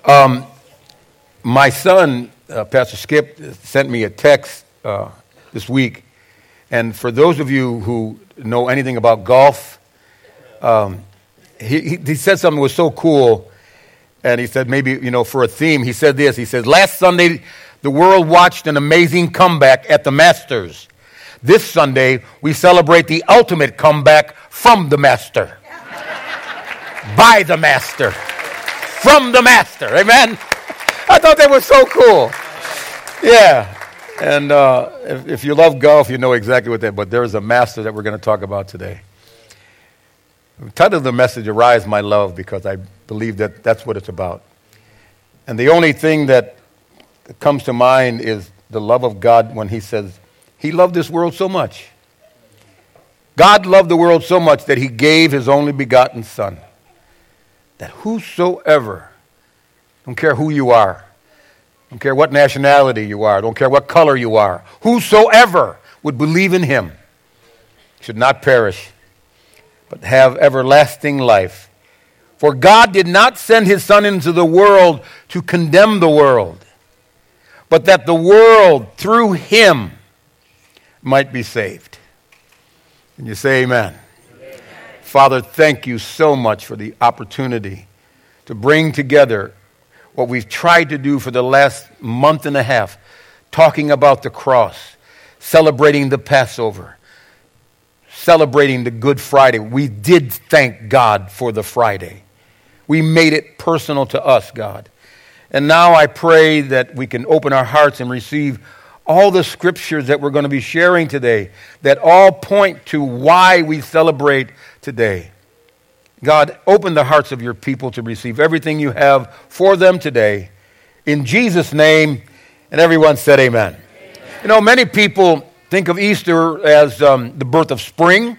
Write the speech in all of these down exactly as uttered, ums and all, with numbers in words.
Um, my son, uh, Pastor Skip, sent me a text uh, this week. And for those of you who know anything about golf, um, he, he, he said something that was so cool. And he said, maybe, you know, for a theme, he said this. He says, last Sunday, the world watched an amazing comeback at the Masters. This Sunday, we celebrate the ultimate comeback from the Master. By the Master. From the Master. Amen? I thought that was so cool. Yeah. And uh, if, if you love golf, you know exactly what that, but there is a master that we're going to talk about today. The title of the message, Arise, My Love, because I believe that that's what it's about. And the only thing that comes to mind is the love of God when he says, he loved this world so much. God loved the world so much that he gave his only begotten Son. That whosoever, don't care who you are, don't care what nationality you are, don't care what color you are, whosoever would believe in him should not perish, but have everlasting life. For God did not send his Son into the world to condemn the world, but that the world through him might be saved. And you say amen. Amen. Father, thank you so much for the opportunity to bring together what we've tried to do for the last month and a half, talking about the cross, celebrating the Passover, celebrating the Good Friday. We did thank God for the Friday. We made it personal to us, God. And now I pray that we can open our hearts and receive all the scriptures that we're going to be sharing today that all point to why we celebrate today. God, open the hearts of your people to receive everything you have for them today. In Jesus' name, and everyone said amen. Amen. You know, many people think of Easter as um, the birth of spring.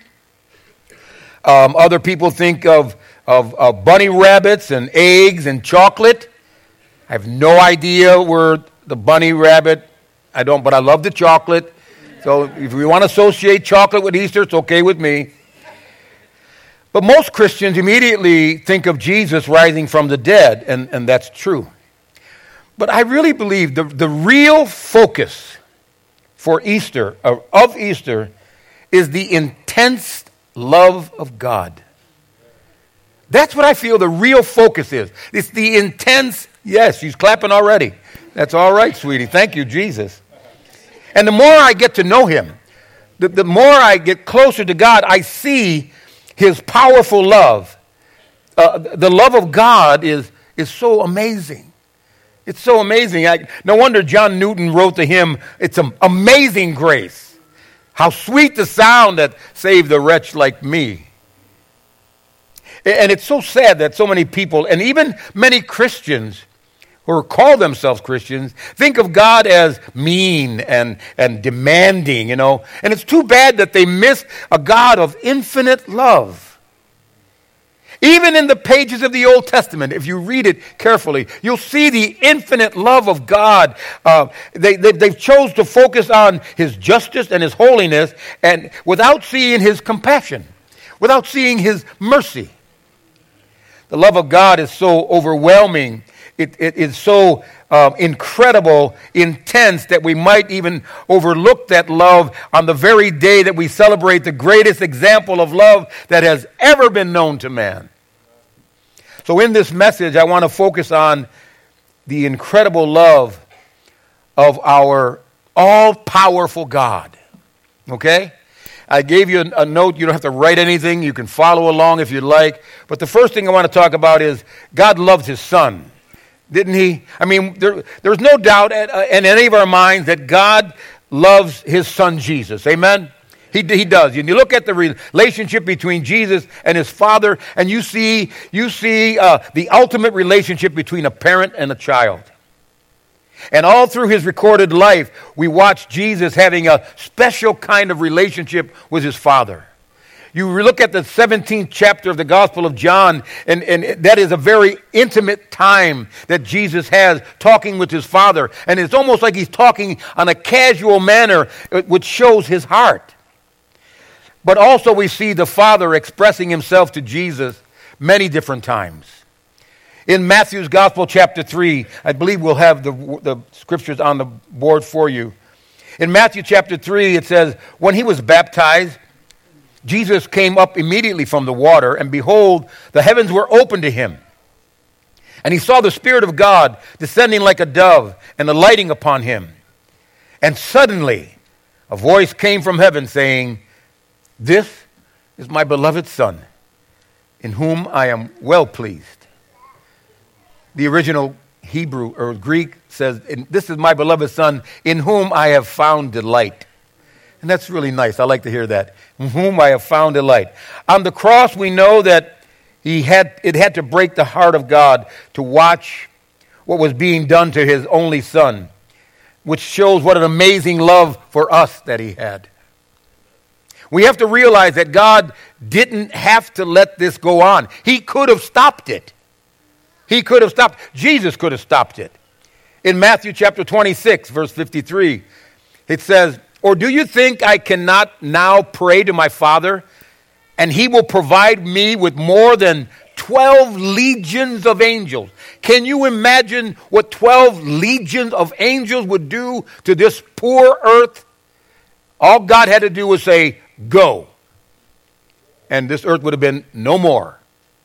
Um, other people think of, of, of bunny rabbits and eggs and chocolate. I have no idea where the bunny rabbit, I don't, but I love the chocolate. So if we want to associate chocolate with Easter, it's okay with me. But most Christians immediately think of Jesus rising from the dead, and, and that's true. But I really believe the, the real focus for Easter, of, of Easter, is the intense love of God. That's what I feel the real focus is. It's the intense, yes, she's clapping already. That's all right, sweetie. Thank you, Jesus. And the more I get to know him, the, the more I get closer to God, I see his powerful love. Uh, the love of God is, is so amazing. It's so amazing. I, no wonder John Newton wrote the hymn, it's an amazing grace. How sweet the sound that saved a wretch like me. And it's so sad that so many people, and even many Christians who call themselves Christians, think of God as mean and, and demanding, you know. And it's too bad that they miss a God of infinite love. Even in the pages of the Old Testament, if you read it carefully, you'll see the infinite love of God. Uh, they, they, they've chose to focus on his justice and his holiness, and without seeing his compassion, without seeing his mercy. The love of God is so overwhelming. It, it is so um, incredible, intense, that we might even overlook that love on the very day that we celebrate the greatest example of love that has ever been known to man. So in this message, I want to focus on the incredible love of our all-powerful God. Okay? I gave you a, a note. You don't have to write anything. You can follow along if you'd like. But the first thing I want to talk about is God loved his Son. Didn't he? I mean, there, there's no doubt in any of our minds that God loves his Son Jesus. Amen? He, he does. And you look at the relationship between Jesus and his Father, and you see, you see uh, the ultimate relationship between a parent and a child. And all through his recorded life, we watch Jesus having a special kind of relationship with his Father. You look at the seventeenth chapter of the Gospel of John, and, and that is a very intimate time that Jesus has talking with his Father. And it's almost like he's talking on a casual manner, which shows his heart. But also we see the Father expressing himself to Jesus many different times. In Matthew's Gospel, chapter three, I believe we'll have the, the scriptures on the board for you. In Matthew chapter three, it says, when he was baptized, Jesus came up immediately from the water, and behold, the heavens were opened to him. And he saw the Spirit of God descending like a dove and alighting upon him. And suddenly a voice came from heaven saying, this is my beloved Son, in whom I am well pleased. The original Hebrew or Greek says, this is my beloved Son, in whom I have found delight. And that's really nice. I like to hear that. In whom I have found delight. On the cross, we know that he had it had to break the heart of God to watch what was being done to his only Son, which shows what an amazing love for us that he had. We have to realize that God didn't have to let this go on. He could have stopped it. He could have stopped. Jesus could have stopped it. In Matthew chapter twenty-six, verse fifty-three, it says, or do you think I cannot now pray to my Father, and he will provide me with more than twelve legions of angels? Can you imagine what twelve legions of angels would do to this poor earth? All God had to do was say, go. And this earth would have been no more.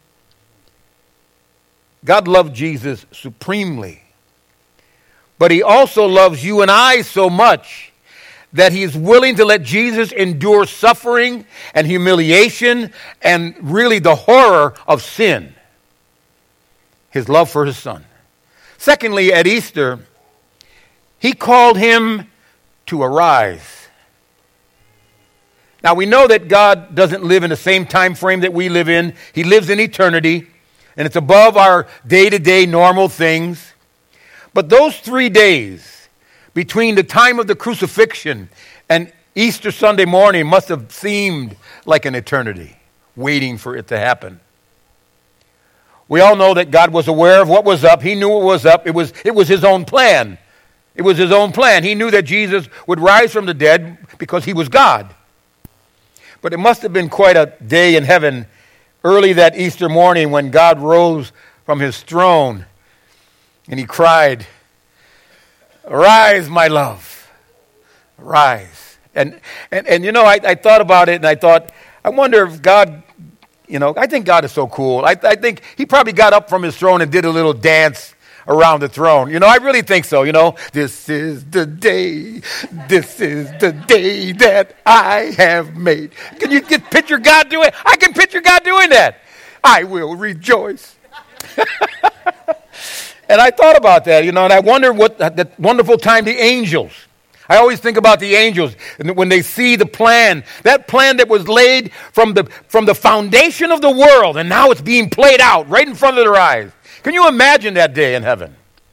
God loved Jesus supremely. But he also loves you and I so much that he is willing to let Jesus endure suffering and humiliation and really the horror of sin. His love for his Son. Secondly, at Easter, he called him to arise. Now we know that God doesn't live in the same time frame that we live in. He lives in eternity, and it's above our day-to-day normal things. But those three days between the time of the crucifixion and Easter Sunday morning must have seemed like an eternity, waiting for it to happen. We all know that God was aware of what was up. He knew what was up. It was, it was his own plan. It was his own plan. He knew that Jesus would rise from the dead because he was God. But it must have been quite a day in heaven early that Easter morning when God rose from his throne and he cried, arise, my love, arise. And, and, and you know, I, I thought about it and I thought, I wonder if God, you know, I think God is so cool. I, I think he probably got up from his throne and did a little dance around the throne. You know, I really think so, you know. This is the day, this is the day that I have made. Can you get, picture God doing it? I can picture God doing that. I will rejoice. And I thought about that, you know, and I wonder what that wonderful time the angels. I always think about the angels and when they see the plan, that plan that was laid from the from the foundation of the world, and now it's being played out right in front of their eyes. Can you imagine that day in heaven?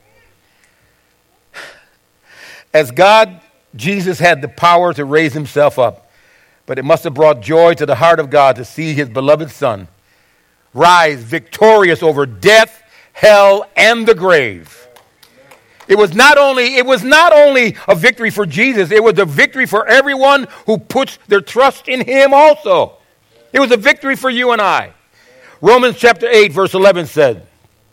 As God, Jesus had the power to raise himself up, but it must have brought joy to the heart of God to see his beloved Son rise victorious over death, hell, and the grave. It was not only, it was not only a victory for Jesus, it was a victory for everyone who puts their trust in him also. It was a victory for you and I. Romans chapter eight, verse eleven said,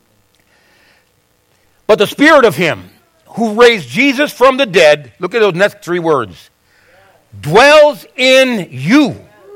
but the Spirit of him who raised Jesus from the dead, look at those next three words, dwells in you.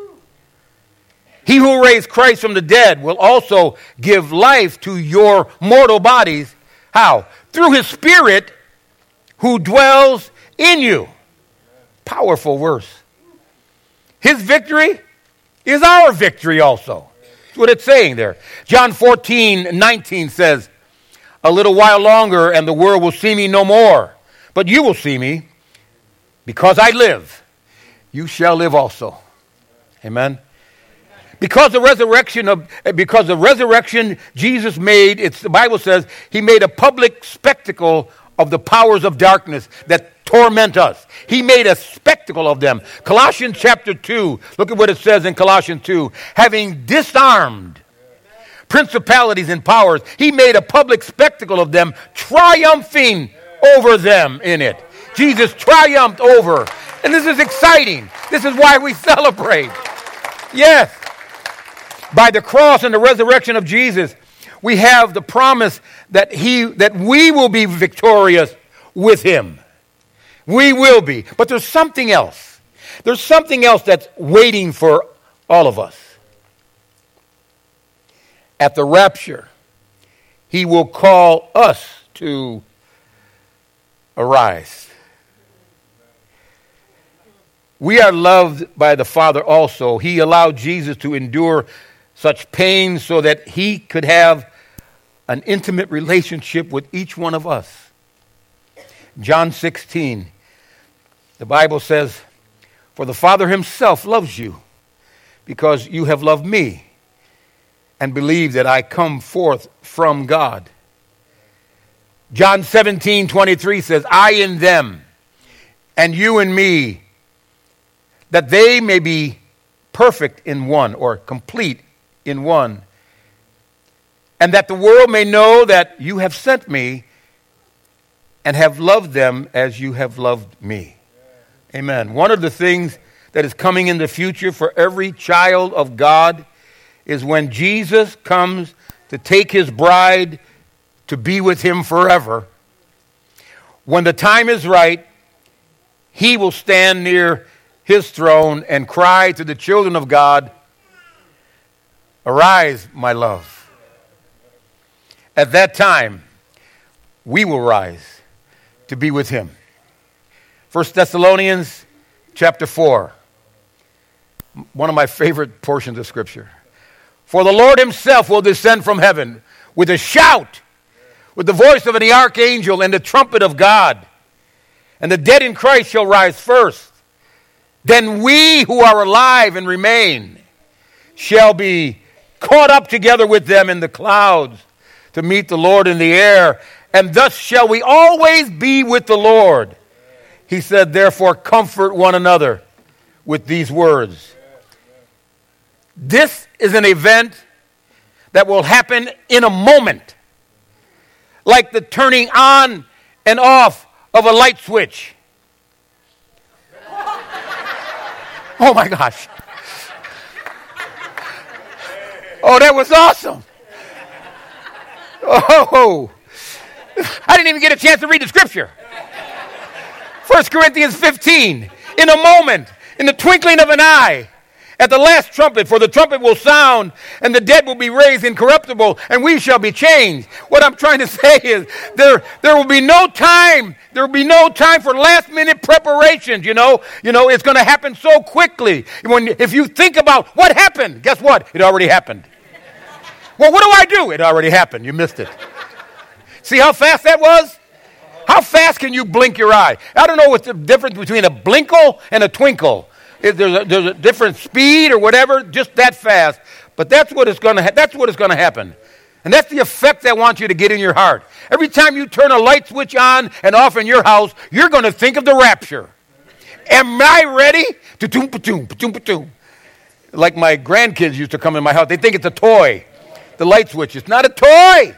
He who raised Christ from the dead will also give life to your mortal bodies. How? Through his Spirit who dwells in you. Powerful verse. His victory is our victory also. That's what it's saying there. John fourteen nineteen says, a little while longer and the world will see me no more. But you will see me because I live. You shall live also. Amen. Because the resurrection of, because the resurrection Jesus made, it's, the Bible says, he made a public spectacle of the powers of darkness that torment us. He made a spectacle of them. Colossians chapter two, look at what it says in Colossians two. Having disarmed principalities and powers, he made a public spectacle of them, triumphing over them in it. Jesus triumphed over. And this is exciting. This is why we celebrate. Yes. By the cross and the resurrection of Jesus, we have the promise that he that we will be victorious with him. We will be. But there's something else. There's something else that's waiting for all of us. At the rapture, he will call us to arise. We are loved by the Father also. He allowed Jesus to endure such pain so that he could have an intimate relationship with each one of us. John sixteen, the Bible says, "For the Father himself loves you, because you have loved me and believe that I come forth from God." John seventeen twenty-three says, "I in them, and you in me, that they may be perfect in one," or complete in one, "and that the world may know that you have sent me and have loved them as you have loved me." Amen. One of the things that is coming in the future for every child of God is when Jesus comes to take his bride to be with him forever. When the time is right, he will stand near his throne and cry to the children of God, "Arise, my love." At that time, we will rise to be with him. First Thessalonians chapter four, one of my favorite portions of Scripture. "For the Lord himself will descend from heaven with a shout, with the voice of an archangel and the trumpet of God. And the dead in Christ shall rise first. Then we who are alive and remain shall be caught up together with them in the clouds to meet the Lord in the air. And thus shall we always be with the Lord." He said, "Therefore comfort one another with these words." This is an event that will happen in a moment, like the turning on and off of a light switch. Oh my gosh. Oh, that was awesome. Oh, I didn't even get a chance to read the scripture. First Corinthians fifteen, "In a moment, in the twinkling of an eye, at the last trumpet, for the trumpet will sound, and the dead will be raised incorruptible, and we shall be changed." What I'm trying to say is there, there will be no time. There will be no time for last minute preparations. You know, you know, it's going to happen so quickly. When if you think about what happened, guess what? It already happened. Well, what do I do? It already happened. You missed it. See how fast that was? How fast can you blink your eye? I don't know what's the difference between a blinkle and a twinkle. If there's a, there's a different speed or whatever, just that fast. But that's what is going to ha- that's what is going to happen. And that's the effect I want you to get in your heart. Every time you turn a light switch on and off in your house, you're going to think of the rapture. Am I ready? Pa-toom, pa-toom, pa-toom, pa-toom. Like my grandkids used to come in my house. They think it's a toy. The light switch. It's not a toy.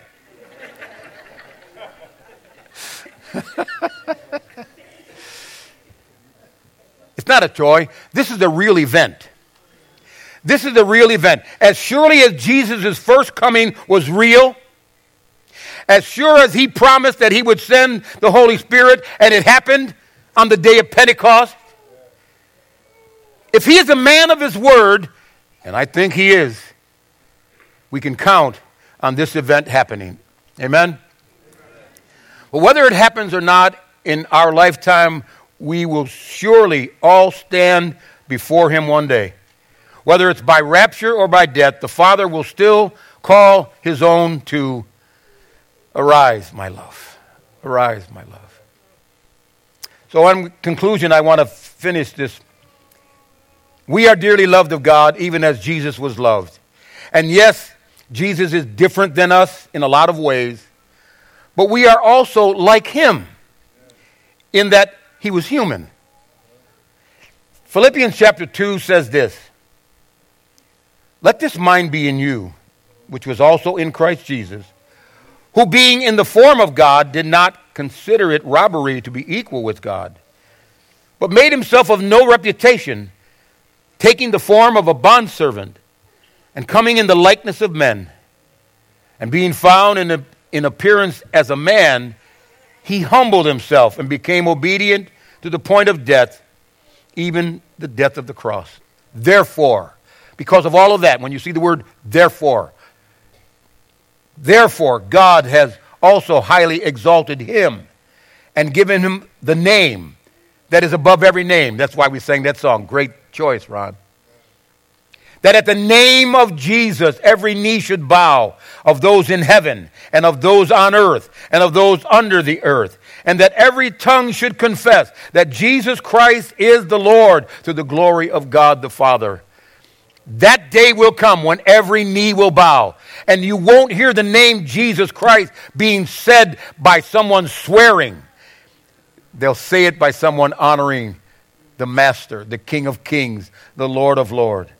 It's not a toy. This is a real event. This is a real event. As surely as Jesus' first coming was real, as sure as he promised that he would send the Holy Spirit, and it happened on the day of Pentecost, if he is a man of his word, and I think he is, we can count on this event happening. Amen? But whether it happens or not in our lifetime, we will surely all stand before him one day. Whether it's by rapture or by death, the Father will still call his own to arise, my love. Arise, my love. So in conclusion, I want to finish this. We are dearly loved of God, even as Jesus was loved. And yes, Jesus is different than us in a lot of ways, but we are also like him in that he was human. Philippians chapter two says this: "Let this mind be in you, which was also in Christ Jesus, who being in the form of God did not consider it robbery to be equal with God, but made himself of no reputation, taking the form of a bondservant and coming in the likeness of men. And being found in, a, in appearance as a man, he humbled himself and became obedient to the point of death, even the death of the cross. Therefore, because of all of that, when you see the word therefore, therefore God has also highly exalted him and given him the name that is above every name. That's why we sang that song. Great choice, Ron. That at the name of Jesus, every knee should bow, of those in heaven and of those on earth and of those under the earth, and that every tongue should confess that Jesus Christ is the Lord, to the glory of God the Father. That day will come when every knee will bow, and you won't hear the name Jesus Christ being said by someone swearing. They'll say it by someone honoring the Master, the King of Kings, the Lord of Lords.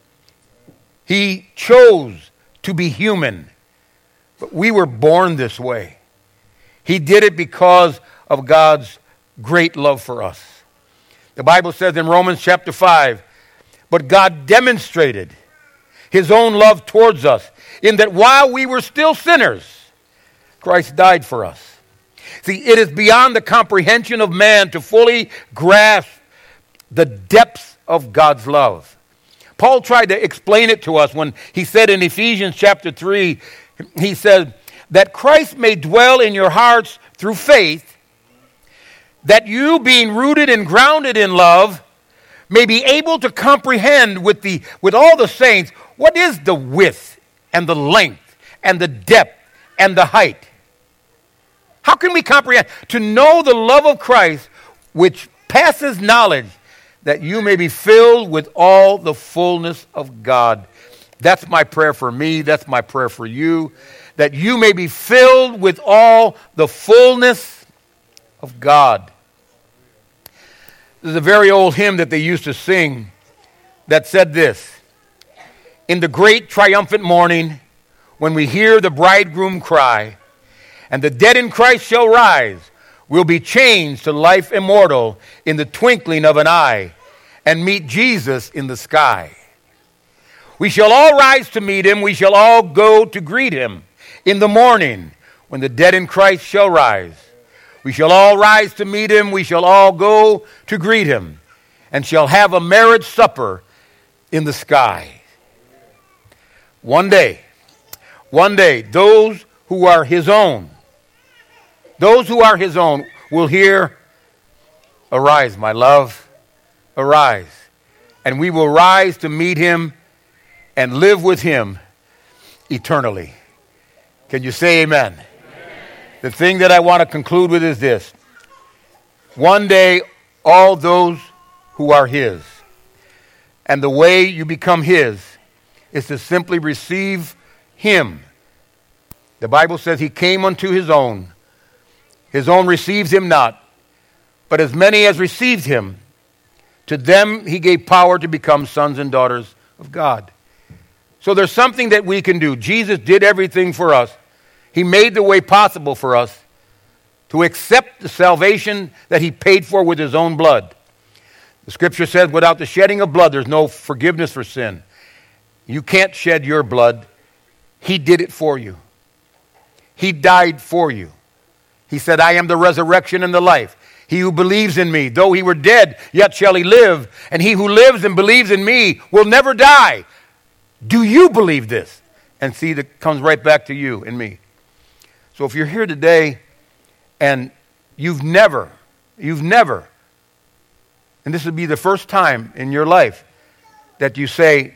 He chose to be human, but we were born this way. He did it because of God's great love for us. The Bible says in Romans chapter five, but God demonstrated his own love towards us in that while we were still sinners, Christ died for us. See, it is beyond the comprehension of man to fully grasp the depths of God's love. Paul tried to explain it to us when he said in Ephesians chapter three, he said, that Christ may dwell in your hearts through faith, that you, being rooted and grounded in love, may be able to comprehend with the with all the saints what is the width and the length and the depth and the height. How can we comprehend? To know the love of Christ, which passes knowledge, that you may be filled with all the fullness of God. That's my prayer for me. That's my prayer for you. That you may be filled with all the fullness of God. There's a very old hymn that they used to sing that said this: in the great triumphant morning, when we hear the bridegroom cry, and the dead in Christ shall rise, we'll be changed to life immortal in the twinkling of an eye, and meet Jesus in the sky. We shall all rise to meet him. We shall all go to greet him in the morning when the dead in Christ shall rise. We shall all rise to meet him. We shall all go to greet him, and shall have a marriage supper in the sky. One day, one day, those who are his own, those who are his own will hear, arise, my love, arise. And we will rise to meet him and live with him eternally. Can you say amen? Amen. The thing that I want to conclude with is this. One day, all those who are his, and the way you become his is to simply receive him. The Bible says he came unto his own. His own receives him not. But as many as received him, to them he gave power to become sons and daughters of God. So there's something that we can do. Jesus did everything for us. He made the way possible for us to accept the salvation that he paid for with his own blood. The scripture says, without the shedding of blood, there's no forgiveness for sin. You can't shed your blood. He did it for you. He died for you. He said, I am the resurrection and the life. He who believes in me, though he were dead, yet shall he live. And he who lives and believes in me will never die. Do you believe this? And see, that comes right back to you and me. So if you're here today and you've never, you've never, and this would be the first time in your life that you say,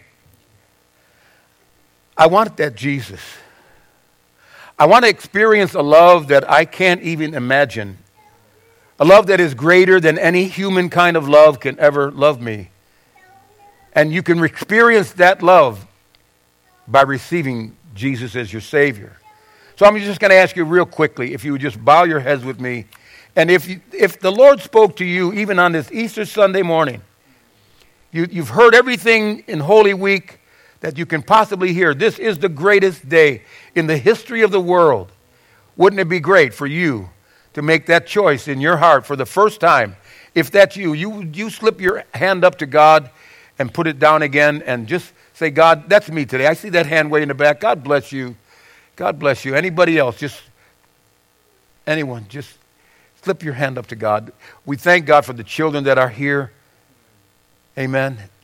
I want that Jesus. I want to experience a love that I can't even imagine. A love that is greater than any human kind of love can ever love me. And you can experience that love by receiving Jesus as your Savior. So I'm just going to ask you real quickly if you would just bow your heads with me. And if you, if the Lord spoke to you even on this Easter Sunday morning, you, you've heard everything in Holy Week that you can possibly hear. This is the greatest day in the history of the world. Wouldn't it be great for you to make that choice in your heart for the first time? If that's you, you, you slip your hand up to God and put it down again and just say, God, that's me today. I see that hand way in the back. God bless you. God bless you. Anybody else? Just anyone, just slip your hand up to God. We thank God for the children that are here. Amen.